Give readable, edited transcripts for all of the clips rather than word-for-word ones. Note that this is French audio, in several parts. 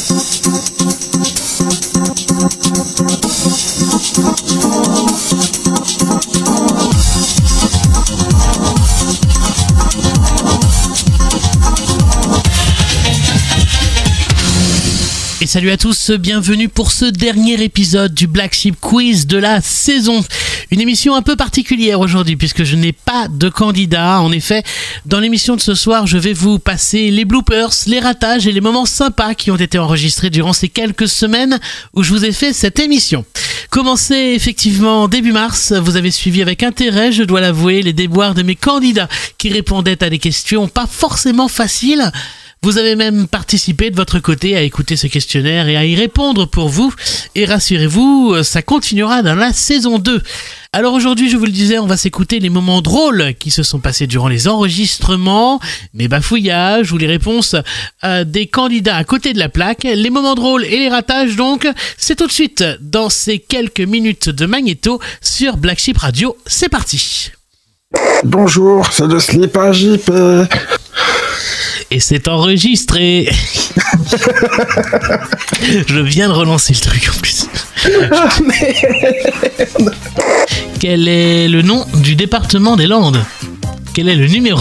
Et salut à tous, bienvenue pour ce dernier épisode du Black Sheep Quiz de la saison. Une émission un peu particulière aujourd'hui puisque je n'ai pas de candidat. En effet, dans l'émission de ce soir, je vais vous passer les bloopers, les ratages et les moments sympas qui ont été enregistrés durant ces quelques semaines où je vous ai fait cette émission. Commencé effectivement début mars, vous avez suivi avec intérêt, je dois l'avouer, les déboires de mes candidats qui répondaient à des questions pas forcément faciles. Vous avez même participé de votre côté à écouter ce questionnaire et à y répondre pour vous. Et rassurez-vous, ça continuera dans la saison 2. Alors aujourd'hui, je vous le disais, on va s'écouter les moments drôles qui se sont passés durant les enregistrements, mes bafouillages ou les réponses des candidats à côté de la plaque. Les moments drôles et les ratages, donc, c'est tout de suite dans ces quelques minutes de Magnéto sur Black Sheep Radio. C'est parti. Bonjour, c'est le slip à JP. Et c'est enregistré. Je viens de relancer le truc en plus. Ah merde. Quel est le nom du département des Landes? Quel est le numéro?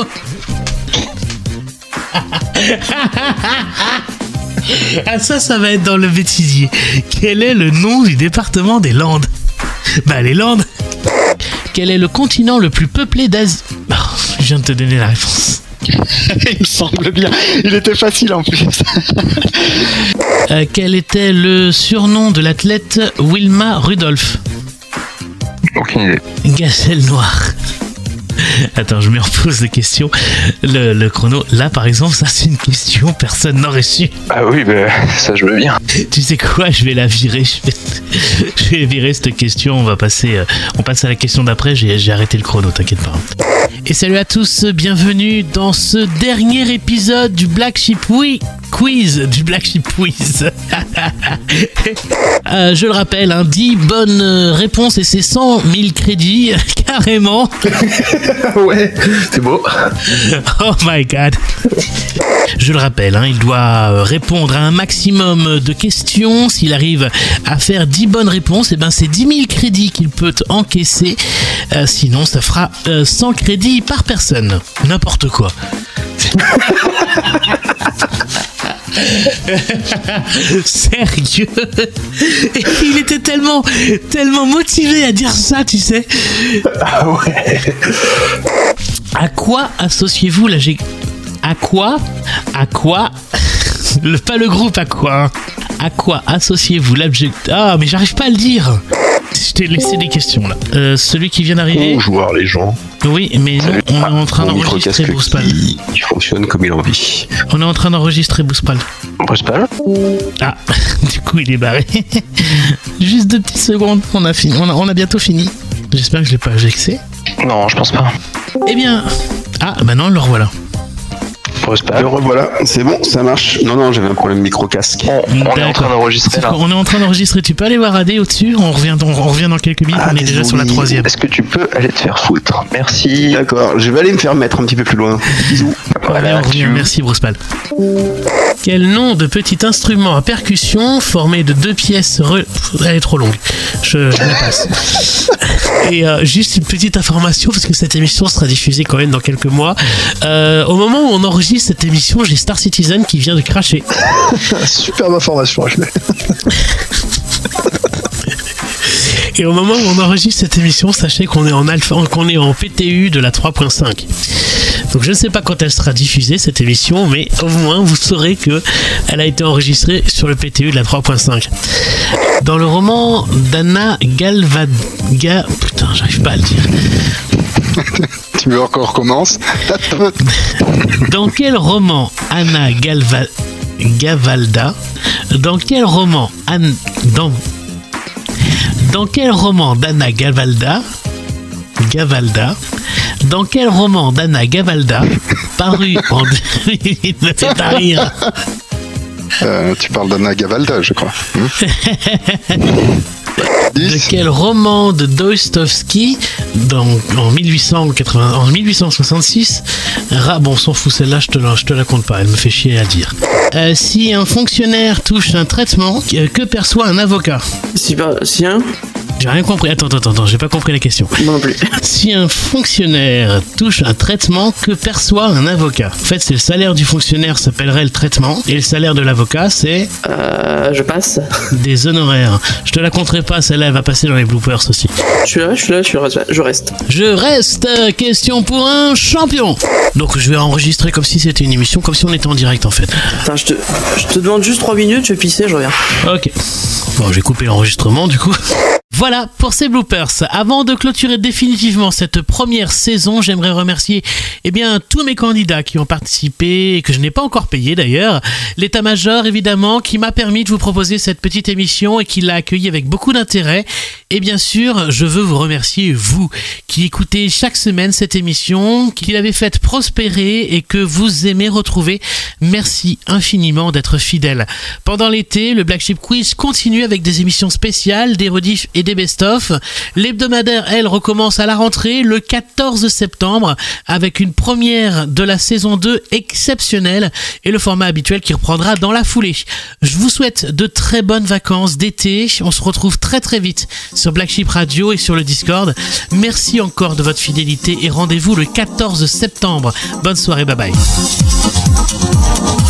Ah ça va être dans le bêtisier. Quel est le nom du département des Landes? Bah les Landes. Quel est le continent le plus peuplé d'Asie? Oh, je viens de te donner la réponse. Il me semble bien. Il était facile en plus. Quel était le surnom de l'athlète Wilma Rudolph? Aucune idée. Gazelle noire. Attends, je me repose des questions. Le chrono, là par exemple, ça c'est une question, personne n'aurait su. Ah oui, ça je veux bien. Tu sais quoi, je vais la virer. Je vais virer cette question. On passe à la question d'après. J'ai arrêté le chrono, t'inquiète pas. Et salut à tous, bienvenue dans ce dernier épisode du Black Sheep Quiz. Du Black Sheep Quiz. Je le rappelle, 10 bonnes réponses et c'est 100 000 crédits, carrément. Ouais, c'est beau. Oh my god. Je le rappelle, il doit répondre à un maximum de questions. S'il arrive à faire 10 bonnes réponses, et c'est 10 000 crédits qu'il peut encaisser. Sinon, ça fera 100 crédits par personne. N'importe quoi. Sérieux? Et il était tellement motivé à dire ça, tu sais. Ah ouais. À quoi associez-vous la À quoi pas le groupe, à quoi? À quoi associez-vous l'abjectif? Ah, mais j'arrive pas à le dire. Je t'ai laissé des questions là. Celui qui vient d'arriver. Bonjour les gens. Oui, mais nous, on est en train d'enregistrer Bouspal. Il fonctionne comme il a envie. On est en train d'enregistrer Bouspal. Bouspal? Ah, du coup il est barré. Juste 2 petites secondes, on a fini. On a bientôt fini. J'espère que je l'ai pas vexé. Non, je pense pas. Eh bien. Ah, bah non, le revoilà. Le revoilà, c'est bon, ça marche. Non, j'avais un problème micro-casque. On est en train d'enregistrer là. On est en train d'enregistrer, tu peux aller voir AD au-dessus, on revient dans quelques minutes, on est déjà sur la 3e. Est-ce que tu peux aller te faire foutre? Merci. D'accord, je vais aller me faire mettre un petit peu plus loin. Bisous. Voilà, on revient. Merci Brouspal. Quel nom de petit instrument à percussion formé de 2 pièces Elle est trop longue, je la passe. Et juste une petite information, parce que cette émission sera diffusée quand même dans quelques mois. Au moment où on enregistre cette émission, j'ai Star Citizen qui vient de cracher. Superbe information, Ashley. Et au moment où on enregistre cette émission, sachez qu'on est en PTU de la 3.5. Donc je ne sais pas quand elle sera diffusée cette émission, mais au moins vous saurez que elle a été enregistrée sur le PTU de la 3.5. Dans le roman d'Anna Galvalda, putain, j'arrive pas à le dire. Tu veux qu'on recommence? Dans quel roman Anna Gavalda? Dans quel roman Dans quel roman d'Anna Gavalda? Dans quel roman d'Anna Gavalda paru en 2000 me fait pas rire? Tu parles d'Anna Gavalda, je crois. De quel roman de Dostoïevski en 1866 bon, on s'en fout, celle-là, je te la compte pas, elle me fait chier à dire. Si un fonctionnaire touche un traitement, que perçoit un avocat? Si un... J'ai rien compris. Attends, j'ai pas compris la question. Non plus. Si un fonctionnaire touche un traitement, que perçoit un avocat? En fait, c'est le salaire du fonctionnaire s'appellerait le traitement, et le salaire de l'avocat, c'est... Je passe. Des honoraires. Je te la compterai pas, celle-là, elle va passer dans les bloopers aussi. Je reste. Je reste. Question pour un champion. Donc, je vais enregistrer comme si c'était une émission, comme si on était en direct, en fait. Attends, je te demande juste 3 minutes, je vais pisser, je reviens. Ok. Bon, je vais couper l'enregistrement, du coup. Voilà pour ces bloopers. Avant de clôturer définitivement cette première saison, j'aimerais remercier tous mes candidats qui ont participé et que je n'ai pas encore payé d'ailleurs. L'état-major évidemment qui m'a permis de vous proposer cette petite émission et qui l'a accueilli avec beaucoup d'intérêt. Et bien sûr, je veux vous remercier vous qui écoutez chaque semaine cette émission, qui l'avez faite prospérer et que vous aimez retrouver. Merci infiniment d'être fidèles. Pendant l'été, le Black Sheep Quiz continue avec des émissions spéciales, des rediffs et des best-of. L'hebdomadaire, elle, recommence à la rentrée le 14 septembre avec une première de la saison 2 exceptionnelle et le format habituel qui reprendra dans la foulée. Je vous souhaite de très bonnes vacances d'été. On se retrouve très très vite sur Black Sheep Radio et sur le Discord. Merci encore de votre fidélité et rendez-vous le 14 septembre. Bonne soirée, bye bye.